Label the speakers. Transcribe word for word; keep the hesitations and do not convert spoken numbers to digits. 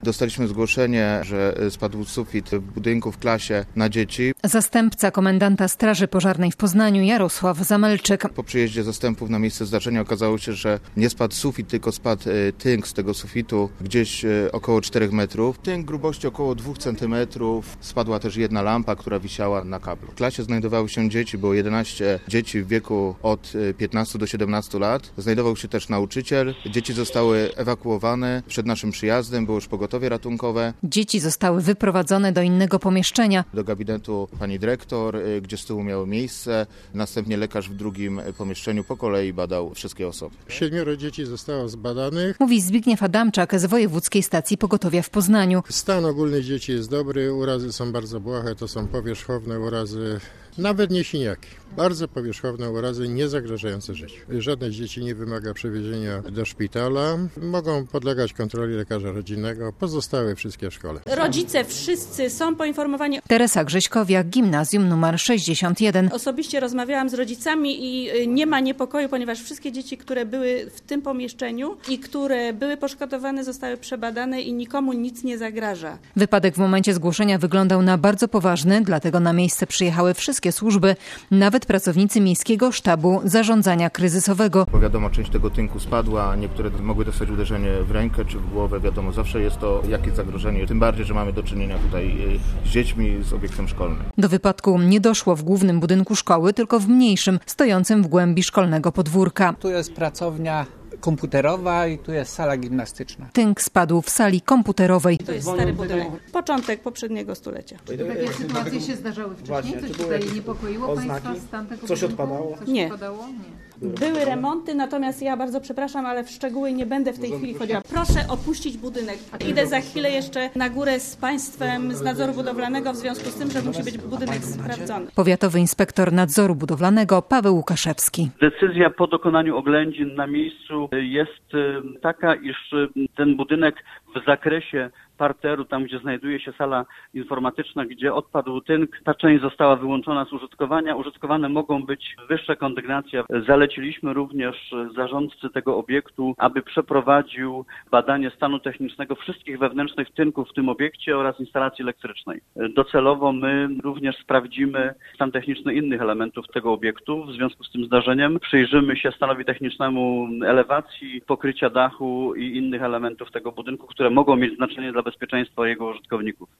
Speaker 1: Dostaliśmy zgłoszenie, że spadł sufit w budynku w klasie na dzieci.
Speaker 2: Zastępca komendanta Straży Pożarnej w Poznaniu Jarosław Zamelczyk.
Speaker 1: Po przyjeździe zastępów na miejsce zdarzenia okazało się, że nie spadł sufit, tylko spadł tynk z tego sufitu gdzieś około czterech metrów. Tynk grubości około dwóch centymetrów. Spadła też jedna lampa, która wisiała na kablu. W klasie znajdowały się dzieci, było jedenaście dzieci w wieku od piętnastu do siedemnastu lat. Znajdował się też nauczyciel. Dzieci zostały ewakuowane przed naszym przyjazdem, było już pogotowie ratunkowe.
Speaker 2: Dzieci zostały wyprowadzone do innego pomieszczenia.
Speaker 1: Do gabinetu pani dyrektor, gdzie z tyłu miało miejsce. Następnie lekarz w drugim pomieszczeniu po kolei badał wszystkie osoby.
Speaker 3: Siedmioro dzieci zostało zbadanych.
Speaker 2: Mówi Zbigniew Adamczak z Wojewódzkiej Stacji Pogotowia w Poznaniu.
Speaker 3: Stan ogólny dzieci jest dobry, urazy są bardzo błahe, to są powierzchowne urazy, nawet nie siniaki. Bardzo powierzchowne urazy, nie zagrażające życiu. Żadne z dzieci nie wymaga przewiezienia do szpitala. Mogą podlegać kontroli lekarza rodzinnego, pozostałe wszystkie w szkole.
Speaker 4: Rodzice wszyscy są poinformowani.
Speaker 2: Teresa Grześkowiak, gimnazjum numer sześćdziesiąt jeden.
Speaker 4: Osobiście rozmawiałam z rodzicami i nie ma niepokoju, ponieważ wszystkie dzieci, które były w tym pomieszczeniu i które były poszkodowane, zostały przebadane i nikomu nic nie zagraża.
Speaker 2: Wypadek w momencie zgłoszenia wyglądał na bardzo poważny, dlatego na miejsce przyjechały wszystkie służby, nawet pracownicy Miejskiego Sztabu Zarządzania Kryzysowego.
Speaker 1: Bo wiadomo, część tego tynku spadła, niektóre mogły dostać uderzenie w rękę czy w głowę. Wiadomo, zawsze jest to jakieś zagrożenie, tym bardziej, że mamy do czynienia tutaj z dziećmi, z obiektem szkolnym.
Speaker 2: Do wypadku nie doszło w głównym budynku szkoły, tylko w mniejszym, stojącym w głębi szkolnego podwórka.
Speaker 5: Tu jest pracownia komputerowa i tu jest sala gimnastyczna.
Speaker 2: Tynk spadł w sali komputerowej.
Speaker 4: To jest stary budynek, początek poprzedniego stulecia.
Speaker 2: Czy takie sytuacje się zdarzały wcześniej? Coś tutaj niepokoiło Państwa z tamtego
Speaker 6: Coś odpadało?
Speaker 2: Coś
Speaker 4: Nie.
Speaker 2: odpadało? Nie.
Speaker 4: Były remonty, natomiast ja bardzo przepraszam, ale w szczegóły nie będę w tej chwili wchodziła. Proszę opuścić budynek. Idę za chwilę jeszcze na górę z Państwem z nadzoru budowlanego w związku z tym, że musi być budynek sprawdzony.
Speaker 2: Powiatowy inspektor nadzoru budowlanego Paweł Łukaszewski.
Speaker 7: Decyzja po dokonaniu oględzin na miejscu jest taka, iż ten budynek w zakresie parteru, tam gdzie znajduje się sala informatyczna, gdzie odpadł tynk, ta część została wyłączona z użytkowania. Użytkowane mogą być wyższe kondygnacje. Zaleciliśmy również zarządcy tego obiektu, aby przeprowadził badanie stanu technicznego wszystkich wewnętrznych tynków w tym obiekcie oraz instalacji elektrycznej. Docelowo my również sprawdzimy stan techniczny innych elementów tego obiektu. W związku z tym zdarzeniem przyjrzymy się stanowi technicznemu elewacji, pokrycia dachu i innych elementów tego budynku, które mogą mieć znaczenie dla bezpieczeństwa jego użytkowników.